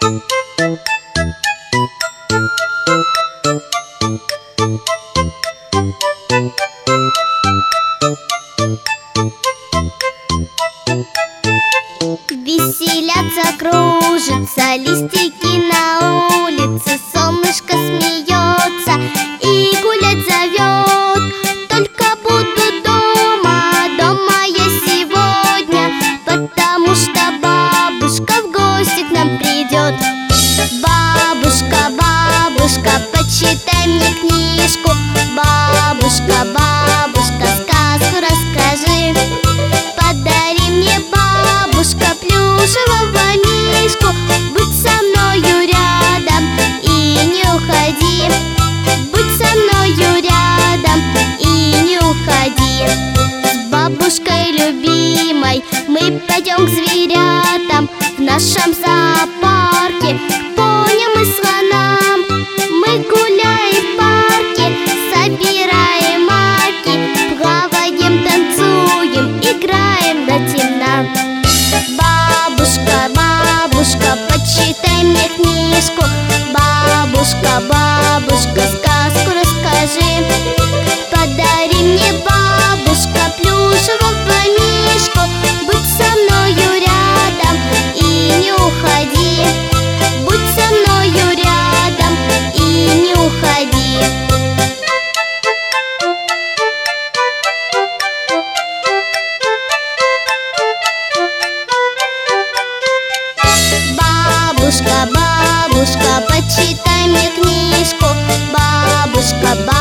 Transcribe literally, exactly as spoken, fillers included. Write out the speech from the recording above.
Веселятся, кружатся листики на улице, солнышко смеется и гулять зовет. Только буду дома, дома я сегодня, потому что бабушка в гости к нам придет. Бабушка, бабушка, почитай мне книжку. Бабушка, бабушка, сказку расскажи. Подари мне, бабушка, плюшевого мишку. Будь со мною рядом и не уходи. Будь со мною рядом и не уходи. С бабушкой любимой мы пойдем к зверятам в нашем зоопарке, к поням и слонам. Мы гуляем в парке, собираем марки, плаваем, танцуем, играем до темна. Бабушка, бабушка, почитай мне книжку. Бабушка, бабушка, сказку расскажи. Подари мне, бабушка, плюшевого мишку. Будь со мною рядом и не уходи. Будь со мною рядом и не уходи. Бабушка, бабушка, почитай мне книжку. Бабушка, бабушка,